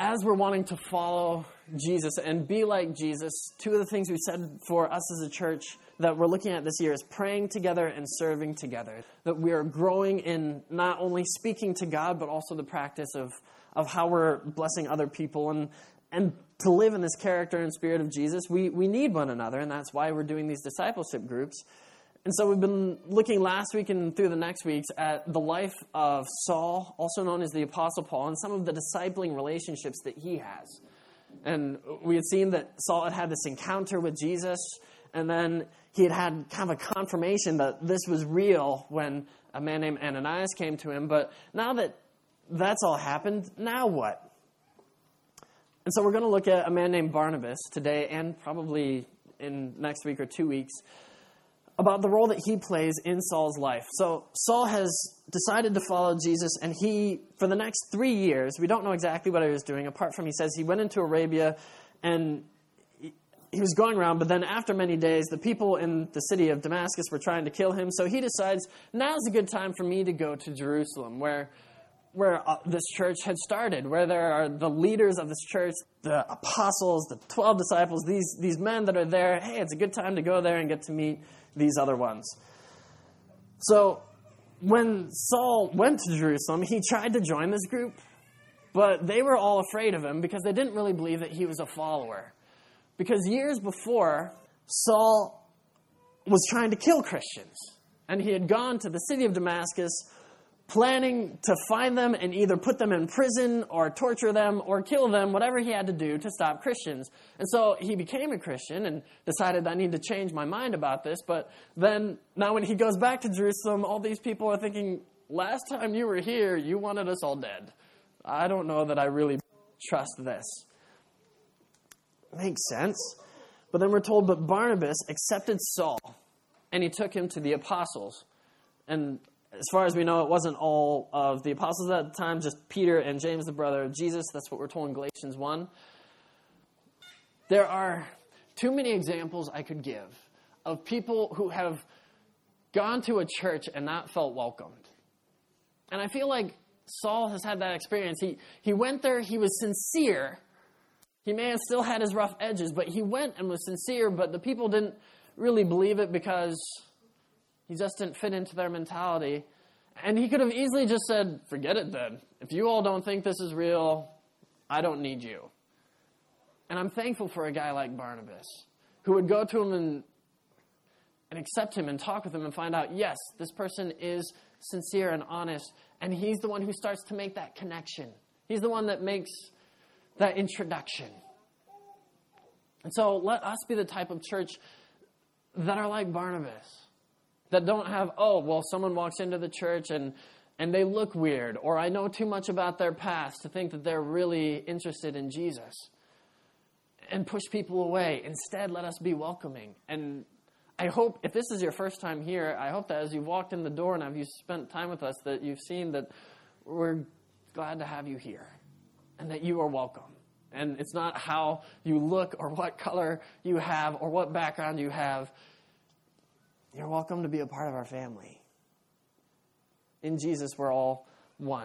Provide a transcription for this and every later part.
as we're wanting to follow Jesus and be like Jesus, two of the things we said for us as a church that we're looking at this year is praying together and serving together. That we are growing in not only speaking to God, but also the practice of how we're blessing other people. And to live in this character and spirit of Jesus, we need one another, and that's why we're doing these discipleship groups. And so we've been looking last week and through the next weeks at the life of Saul, also known as the Apostle Paul, and some of the discipling relationships that he has. And we had seen that Saul had this encounter with Jesus, and then he had kind of a confirmation that this was real when a man named Ananias came to him. But now that that's all happened, now what? And so we're going to look at a man named Barnabas today and probably in next week or 2 weeks about the role that he plays in Saul's life. So Saul has decided to follow Jesus, and he, for the next 3 years, we don't know exactly what he was doing, apart from he says he went into Arabia and he was going around, but then after many days, the people in the city of Damascus were trying to kill him, so he decides, now's a good time for me to go to Jerusalem, where this church had started, where there are the leaders of this church, the apostles, the 12 disciples, these men that are there. Hey, it's a good time to go there and get to meet these other ones. So when Saul went to Jerusalem, he tried to join this group, but they were all afraid of him because they didn't really believe that he was a follower. Because years before, Saul was trying to kill Christians, and he had gone to the city of Damascus planning to find them and either put them in prison or torture them or kill them, whatever he had to do to stop Christians. And so he became a Christian and decided, I need to change my mind about this. But then, now when he goes back to Jerusalem, all these people are thinking, last time you were here, you wanted us all dead. I don't know that I really trust this. Makes sense. But then we're told, but Barnabas accepted Saul, and he took him to the apostles. And as far as we know, it wasn't all of the apostles at the time, just Peter and James, the brother of Jesus. That's what we're told in Galatians 1. There are too many examples I could give of people who have gone to a church and not felt welcomed. And I feel like Saul has had that experience. He went there, he was sincere. He may have still had his rough edges, but he went and was sincere, but the people didn't really believe it because he just didn't fit into their mentality. And he could have easily just said, forget it then. If you all don't think this is real, I don't need you. And I'm thankful for a guy like Barnabas, who would go to him and accept him and talk with him and find out, yes, this person is sincere and honest. And he's the one who starts to make that connection. He's the one that makes that introduction. And so let us be the type of church that are like Barnabas. That don't have, someone walks into the church and they look weird, or I know too much about their past to think that they're really interested in Jesus, and push people away. Instead, let us be welcoming. And I hope, if this is your first time here, I hope that as you've walked in the door and as you've spent time with us, that you've seen that we're glad to have you here, and that you are welcome. And it's not how you look or what color you have or what background you have. You're welcome to be a part of our family. In Jesus, we're all one.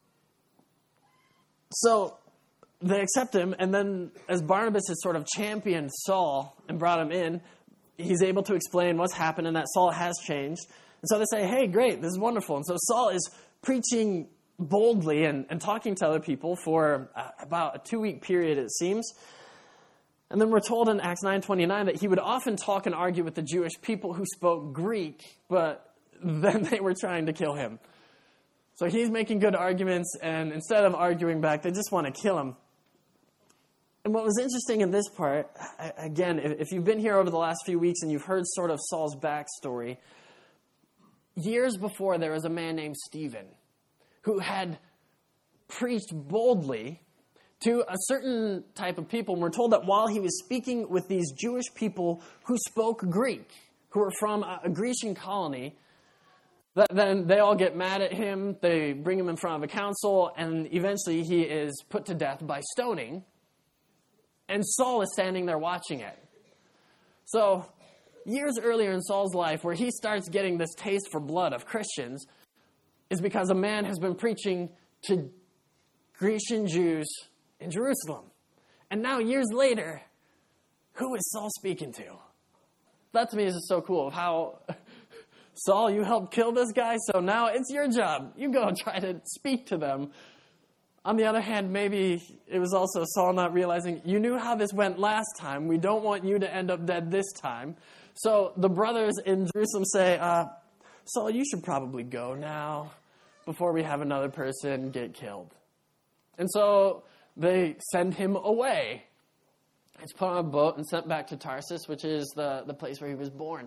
So they accept him, and then as Barnabas has sort of championed Saul and brought him in, he's able to explain what's happened and that Saul has changed. And so they say, hey, great, this is wonderful. And so Saul is preaching boldly and talking to other people for about a 2-week period, it seems. And then we're told in Acts 9:29 that he would often talk and argue with the Jewish people who spoke Greek, but then they were trying to kill him. So he's making good arguments, and instead of arguing back, they just want to kill him. And what was interesting in this part, again, if you've been here over the last few weeks and you've heard sort of Saul's backstory, years before there was a man named Stephen who had preached boldly to a certain type of people. And we're told that while he was speaking with these Jewish people who spoke Greek, who were from a Grecian colony, that then they all get mad at him, they bring him in front of a council, and eventually he is put to death by stoning. And Saul is standing there watching it. So, years earlier in Saul's life, where he starts getting this taste for blood of Christians, is because a man has been preaching to Grecian Jews in Jerusalem. And now, years later, who is Saul speaking to? That to me is just so cool of how, Saul, you helped kill this guy, so now it's your job. You go try to speak to them. On the other hand, maybe it was also Saul not realizing, you knew how this went last time. We don't want you to end up dead this time. So the brothers in Jerusalem say, Saul, you should probably go now before we have another person get killed. And so they send him away. He's put on a boat and sent back to Tarsus, which is the place where he was born.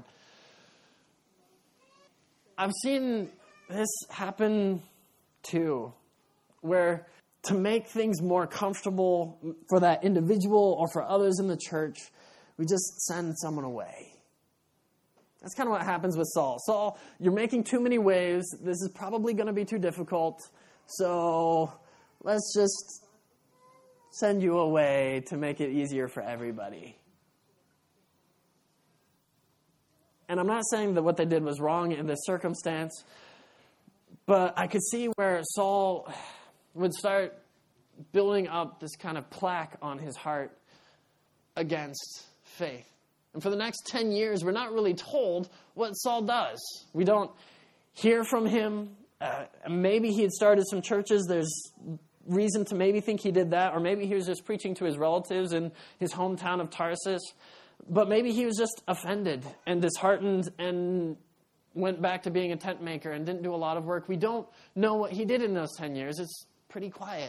I've seen this happen too, where to make things more comfortable for that individual or for others in the church, we just send someone away. That's kind of what happens with Saul. Saul, you're making too many waves. This is probably going to be too difficult. So let's just send you away to make it easier for everybody. And I'm not saying that what they did was wrong in this circumstance, but I could see where Saul would start building up this kind of plaque on his heart against faith. And for the next 10 years, we're not really told what Saul does. We don't hear from him. Maybe he had started some churches. There's reason to maybe think he did that, or maybe he was just preaching to his relatives in his hometown of Tarsus. But maybe he was just offended and disheartened and went back to being a tent maker and didn't do a lot of work. We don't know what he did in those 10 years. It's pretty quiet.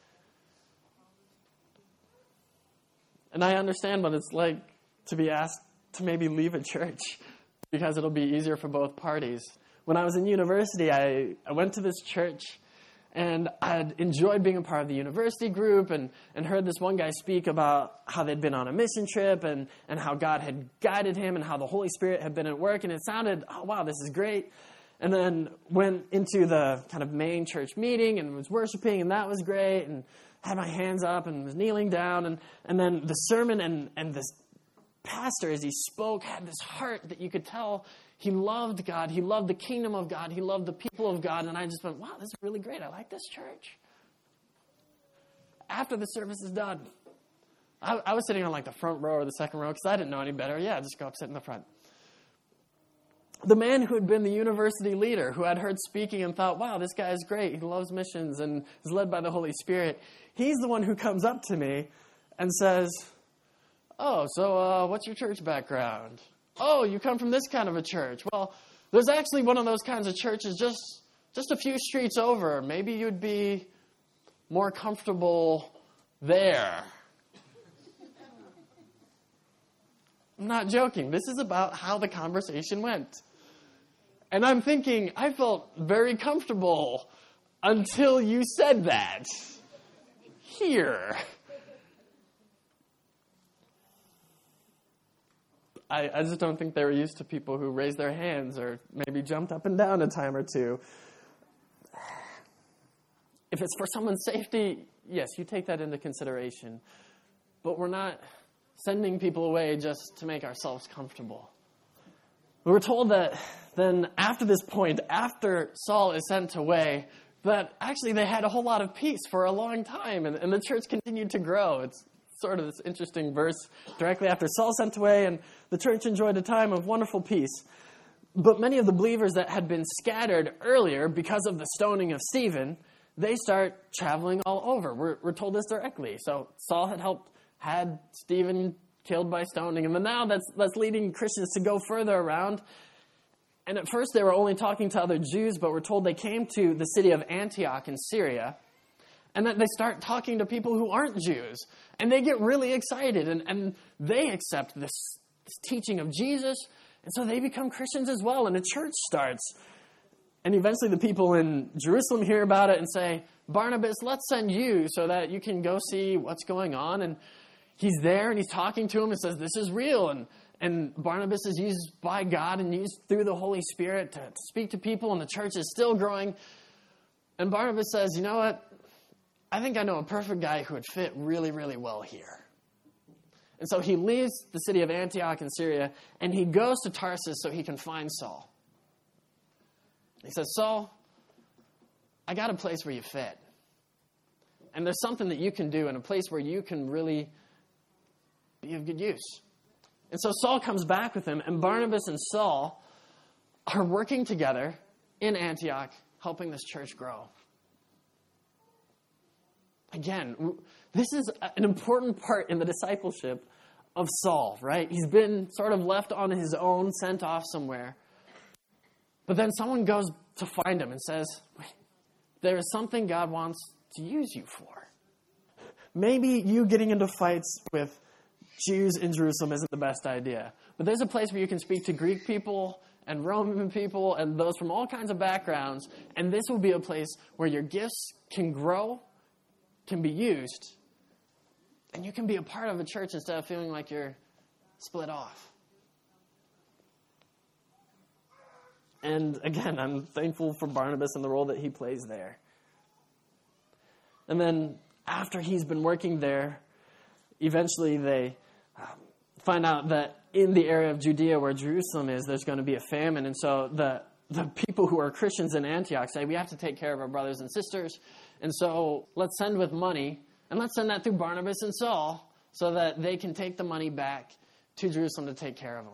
And I understand what it's like to be asked to maybe leave a church because it'll be easier for both parties. When I was in university, I went to this church, and I'd enjoyed being a part of the university group and heard this one guy speak about how they'd been on a mission trip and how God had guided him and how the Holy Spirit had been at work. And it sounded, oh, wow, this is great. And then went into the kind of main church meeting and was worshiping, and that was great, and had my hands up and was kneeling down. And then the sermon and this pastor, as he spoke, had this heart that you could tell he loved God. He loved the kingdom of God. He loved the people of God. And I just went, wow, this is really great. I like this church. After the service is done, I was sitting on like the front row or the second row because I didn't know any better. Yeah, just go up, sit in the front. The man who had been the university leader, who I'd heard speaking and thought, wow, this guy is great. He loves missions and is led by the Holy Spirit. He's the one who comes up to me and says, oh, so what's your church background? Oh, you come from this kind of a church. Well, there's actually one of those kinds of churches just a few streets over. Maybe you'd be more comfortable there. I'm not joking. This is about how the conversation went. And I'm thinking, I felt very comfortable until you said that. Here. I just don't think they were used to people who raised their hands or maybe jumped up and down a time or two. If it's for someone's safety, yes, you take that into consideration. But we're not sending people away just to make ourselves comfortable. We were told that then after this point, after Saul is sent away, that actually they had a whole lot of peace for a long time, and the church continued to grow. It's sort of this interesting verse directly after Saul sent away, and the church enjoyed a time of wonderful peace. But many of the believers that had been scattered earlier because of the stoning of Stephen, they start traveling all over. We're told this directly. So Saul had Stephen killed by stoning, and then now that's leading Christians to go further around. And at first they were only talking to other Jews, but we're told they came to the city of Antioch in Syria, and that they start talking to people who aren't Jews. And they get really excited, and they accept this teaching of Jesus, and so they become Christians as well, and a church starts. And eventually the people in Jerusalem hear about it and say, Barnabas, let's send you so that you can go see what's going on. And he's there, and he's talking to him and says, this is real. And Barnabas is used by God and used through the Holy Spirit to speak to people, and the church is still growing. And Barnabas says, you know what? I think I know a perfect guy who would fit really, really well here. And so he leaves the city of Antioch in Syria, and he goes to Tarsus so he can find Saul. He says, Saul, I got a place where you fit. And there's something that you can do in a place where you can really be of good use. And so Saul comes back with him, and Barnabas and Saul are working together in Antioch, helping this church grow. Again, this is an important part in the discipleship of Saul, right? He's been sort of left on his own, sent off somewhere. But then someone goes to find him and says, wait, there is something God wants to use you for. Maybe you getting into fights with Jews in Jerusalem isn't the best idea. But there's a place where you can speak to Greek people and Roman people and those from all kinds of backgrounds. And this will be a place where your gifts can grow, can be used, and you can be a part of a church instead of feeling like you're split off. And again, I'm thankful for Barnabas and the role that he plays there. And then after he's been working there, eventually they find out that in the area of Judea where Jerusalem is, there's going to be a famine. And so the people who are Christians in Antioch say, we have to take care of our brothers and sisters. And so let's send with money, and let's send that through Barnabas and Saul so that they can take the money back to Jerusalem to take care of them.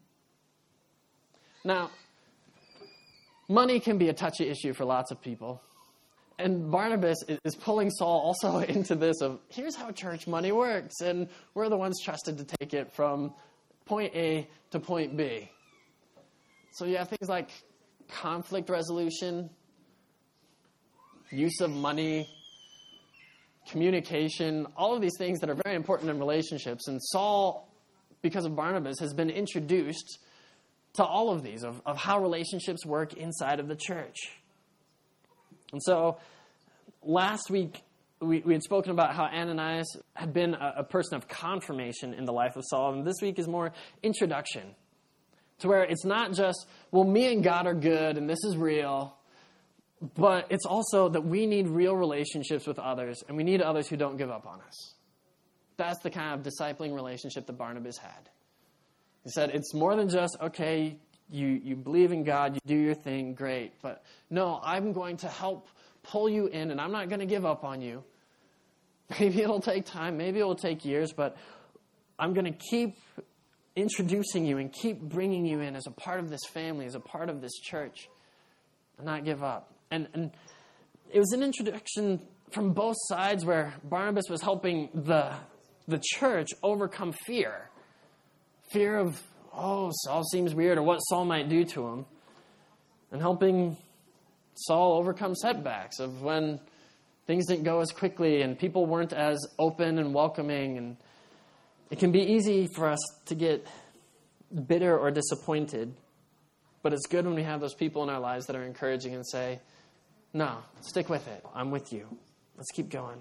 Now, money can be a touchy issue for lots of people. And Barnabas is pulling Saul also into this of, here's how church money works, and we're the ones trusted to take it from point A to point B. So you have things like conflict resolution, use of money, communication, all of these things that are very important in relationships. And Saul, because of Barnabas, has been introduced to all of these, of how relationships work inside of the church. And so last week, we had spoken about how Ananias had been a person of confirmation in the life of Saul. And this week is more introduction to where it's not just, well, me and God are good and this is real, but it's also that we need real relationships with others, and we need others who don't give up on us. That's the kind of discipling relationship that Barnabas had. He said, it's more than just, okay, you believe in God, you do your thing, great. But no, I'm going to help pull you in, and I'm not going to give up on you. Maybe it'll take time, maybe it'll take years, but I'm going to keep introducing you and keep bringing you in as a part of this family, as a part of this church, and not give up. And it was an introduction from both sides where Barnabas was helping the church overcome fear. Fear of, oh, Saul seems weird, or what Saul might do to him. And helping Saul overcome setbacks of when things didn't go as quickly and people weren't as open and welcoming. And it can be easy for us to get bitter or disappointed. But it's good when we have those people in our lives that are encouraging and say, no, stick with it. I'm with you. Let's keep going.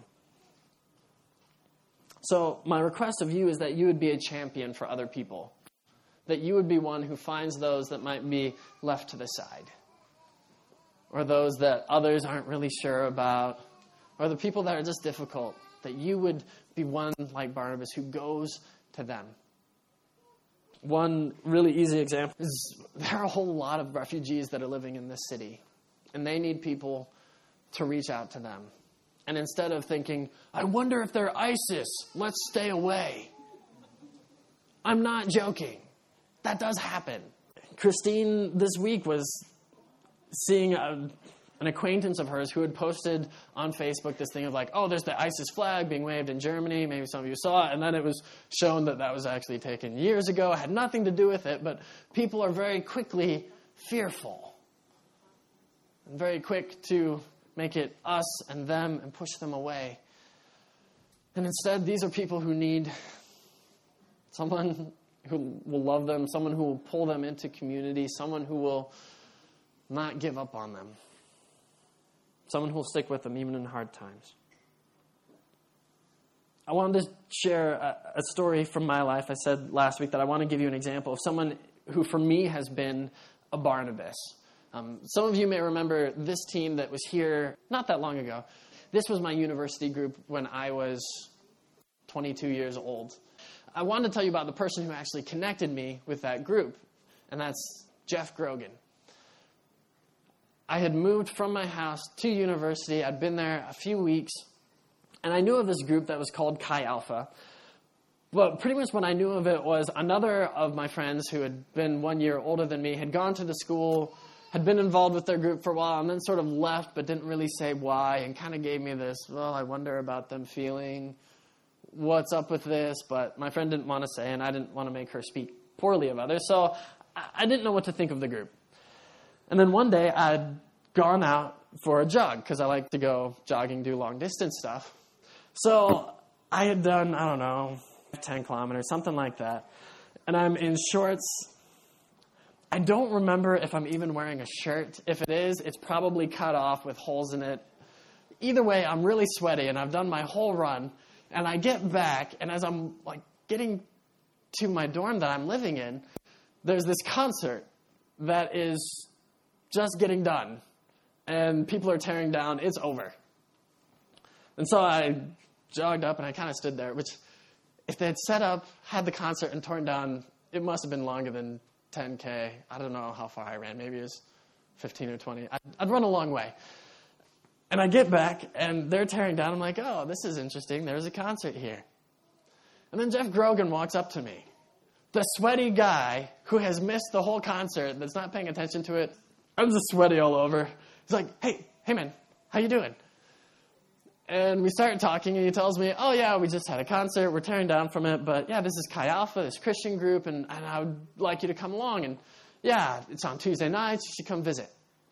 So my request of you is that you would be a champion for other people. That you would be one who finds those that might be left to the side. Or those that others aren't really sure about. Or the people that are just difficult. That you would be one like Barnabas who goes to them. One really easy example is there are a whole lot of refugees that are living in this city. And they need people to reach out to them. And instead of thinking, I wonder if they're ISIS, let's stay away. I'm not joking. That does happen. Christine this week was seeing an acquaintance of hers who had posted on Facebook this thing of like, oh, there's the ISIS flag being waved in Germany. Maybe some of you saw it. And then it was shown that was actually taken years ago. It had nothing to do with it. But people are very quickly fearful. And very quick to make it us and them and push them away. And instead, these are people who need someone who will love them, someone who will pull them into community, someone who will not give up on them, someone who will stick with them even in hard times. I wanted to share a story from my life. I said last week that I want to give you an example of someone who, for me, has been a Barnabas. Some of you may remember this team that was here not that long ago. This was my university group when I was 22 years old. I wanted to tell you about the person who actually connected me with that group, and that's Jeff Grogan. I had moved from my house to university. I'd been there a few weeks, And I knew of this group that was called Chi Alpha. But pretty much what I knew of it was another of my friends who had been 1 year older than me had gone to the school, had been involved with their group for a while, and then sort of left but didn't really say why, and kind of gave me this, well, I wonder about them feeling, what's up with this, but my friend didn't want to say, and I didn't want to make her speak poorly of others, so I didn't know what to think of the group. And then one day I'd gone out for a jog, because I like to go jogging, do long distance stuff. So I had done, 10 kilometers, something like that. And I'm in shorts. I don't remember if I'm even wearing a shirt. If it is, it's probably cut off with holes in it. Either way, I'm really sweaty, and I've done my whole run. And I get back, and as I'm getting to my dorm that I'm living in, there's this concert that is just getting done. And people are tearing down. It's over. And so I jogged up, and I kind of stood there, which if they had set up, had the concert, and torn down, it must have been longer than 10K. I don't know how far I ran. Maybe it was 15 or 20. I'd run a long way. And I get back, and they're tearing down. I'm like, oh, this is interesting. There's a concert here. And then Jeff Grogan walks up to me. The sweaty guy who has missed the whole concert, that's not paying attention to it. I'm just sweaty all over. He's like, hey man, how you doing? And we start talking, and he tells me, oh yeah, we just had a concert. We're tearing down from it. But yeah, this is Chi Alpha, this Christian group, and I would like you to come along. And yeah, it's on Tuesday nights. You should come visit.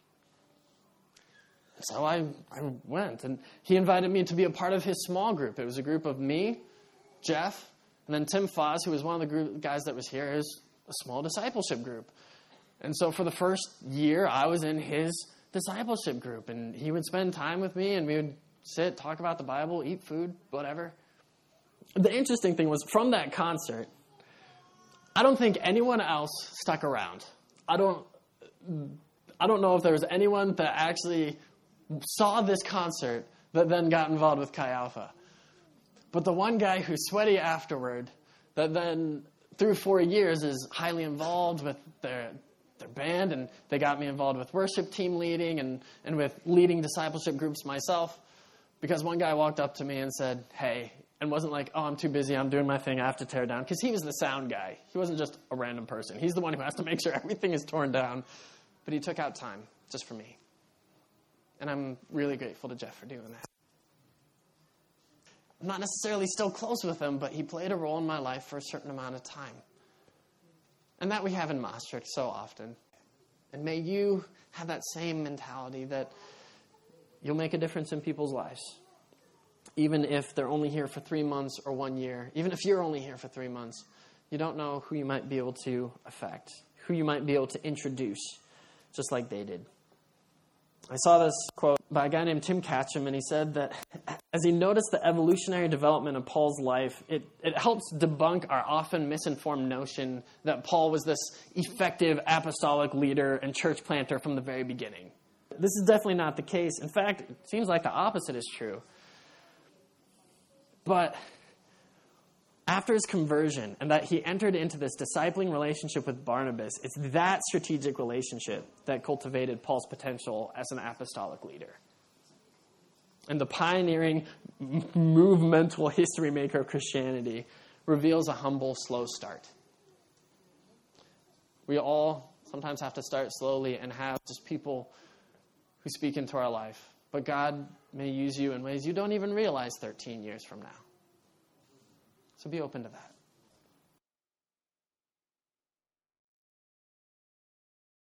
So I went, and he invited me to be a part of his small group. It was a group of me, Jeff, and then Tim Foz, who was one of the guys that was here. It was a small discipleship group. And so for the first year, I was in his discipleship group, and he would spend time with me, and we would sit, talk about the Bible, eat food, whatever. The interesting thing was, from that concert, I don't think anyone else stuck around. I don't know if there was anyone that actually saw this concert that then got involved with Chi Alpha. But the one guy who's sweaty afterward, that then through 4 years is highly involved with their band, and they got me involved with worship team leading and with leading discipleship groups myself. Because one guy walked up to me and said, hey, and wasn't like, oh, I'm too busy, I'm doing my thing, I have to tear down. Because he was the sound guy. He wasn't just a random person. He's the one who has to make sure everything is torn down. But he took out time just for me. And I'm really grateful to Jeff for doing that. I'm not necessarily still close with him, but he played a role in my life for a certain amount of time. And that we have in Maastricht so often. And may you have that same mentality that you'll make a difference in people's lives. Even if they're only here for 3 months or 1 year. Even if you're only here for 3 months. You don't know who you might be able to affect. Who you might be able to introduce. Just like they did. I saw this quote by a guy named Tim Catcham, and he said that as he noticed the evolutionary development of Paul's life, it helps debunk our often misinformed notion that Paul was this effective apostolic leader and church planter from the very beginning. This is definitely not the case. In fact, it seems like the opposite is true. But after his conversion and that he entered into this discipling relationship with Barnabas, it's that strategic relationship that cultivated Paul's potential as an apostolic leader. And the pioneering, movemental history maker of Christianity reveals a humble, slow start. We all sometimes have to start slowly and have just people who speak into our life. But God may use you in ways you don't even realize 13 years from now. So be open to that.